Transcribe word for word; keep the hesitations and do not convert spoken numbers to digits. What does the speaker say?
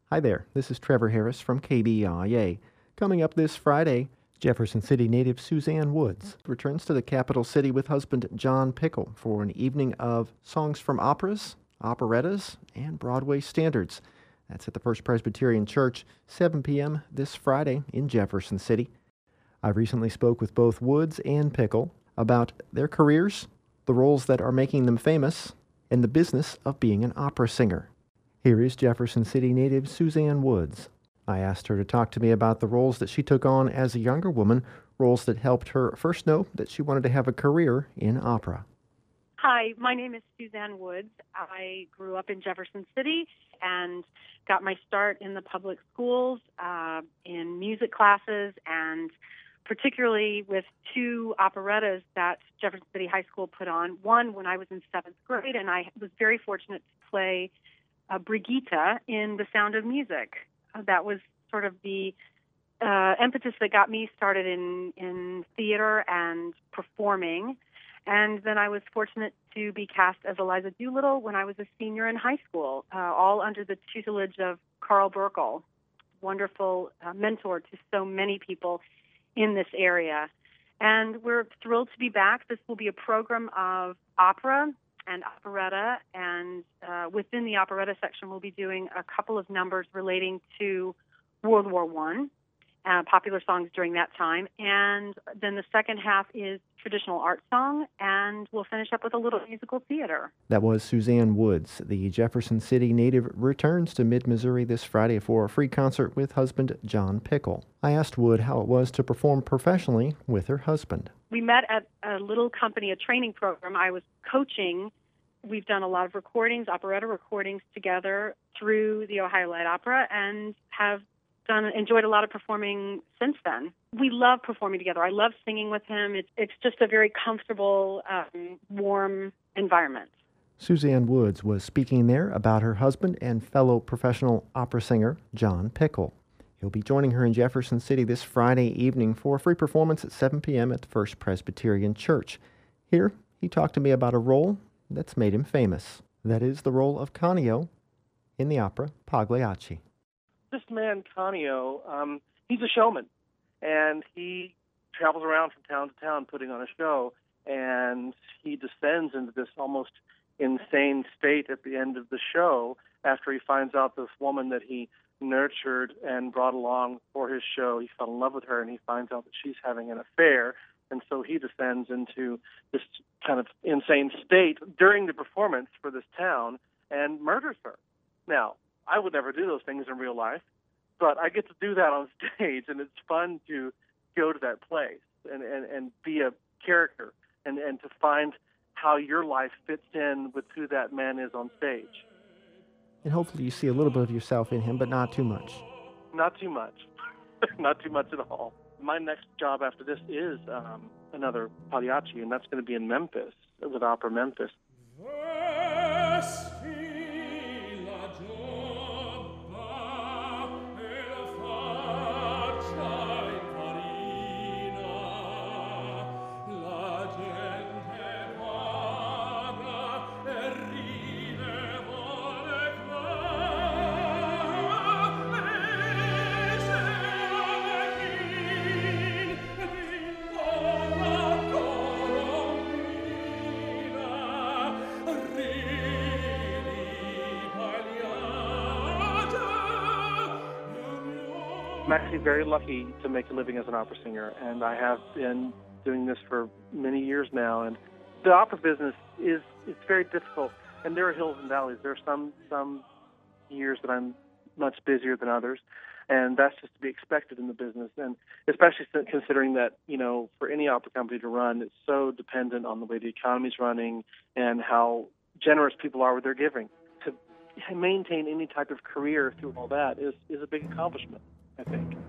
Hi there, this is Trevor Harris from K B I A. Coming up this Friday, Jefferson City native Suzanne Woods returns to the capital city with husband John Pickle for an evening of songs from operas, operettas, and Broadway standards. That's at the First Presbyterian Church, seven p.m. this Friday in Jefferson City. I recently spoke with both Woods and Pickle about their careers, the roles that are making them famous, and the business of being an opera singer. Here is Jefferson City native Suzanne Woods. I asked her to talk to me about the roles that she took on as a younger woman, roles that helped her first know that she wanted to have a career in opera. Hi, my name is Suzanne Woods. I grew up in Jefferson City and got my start in the public schools, uh, in music classes, and particularly with two operettas that Jefferson City High School put on. One when I was in seventh grade, and I was very fortunate to play uh, Brigitte in The Sound of Music. Uh, that was sort of the uh, impetus that got me started in, in theater and performing. And then I was fortunate to be cast as Eliza Doolittle when I was a senior in high school, uh, all under the tutelage of Carl Burkle, wonderful uh, mentor to so many people in this area. And we're thrilled to be back. This will be a program of opera and operetta, and uh, within the operetta section we'll be doing a couple of numbers relating to World War One, uh, popular songs during that time. And then the second half is traditional art song, and we'll finish up with a little musical theater. That was Suzanne Woods. The Jefferson City native returns to mid-Missouri this Friday for a free concert with husband John Pickle. I asked Wood how it was to perform professionally with her husband. We met at a little company, a training program. I was coaching. We've done a lot of recordings, operetta recordings together through the Ohio Light Opera, and have done enjoyed a lot of performing since then. We love performing together. I love singing with him. It's it's just a very comfortable, um, warm environment. Suzanne Woods was speaking there about her husband and fellow professional opera singer, John Pickle. He'll be joining her in Jefferson City this Friday evening for a free performance at seven p.m. at the First Presbyterian Church. Here, he talked to me about a role that's made him famous. That is the role of Canio in the opera Pagliacci. This man, Canio, um, he's a showman, and he travels around from town to town putting on a show, and he descends into this almost insane state at the end of the show after he finds out this woman that he nurtured and brought along for his show. He fell in love with her, and he finds out that she's having an affair, and so he descends into this kind of insane state during the performance for this town and murders her. Now, I would never do those things in real life, but I get to do that on stage, and it's fun to go to that place and, and, and be a character and, and to find how your life fits in with who that man is on stage. And hopefully you see a little bit of yourself in him, but not too much. Not too much. Not too much at all. My next job after this is um, another Pagliacci, and that's going to be in Memphis, with Opera Memphis. I'm actually very lucky to make a living as an opera singer, and I have been doing this for many years now. And the opera business is it's very difficult, and there are hills and valleys. There are some some years that I'm much busier than others, and that's just to be expected in the business. And especially considering that, you know, for any opera company to run, it's so dependent on the way the economy's running and how generous people are with their giving. To maintain any type of career through all that is, is a big accomplishment, I think.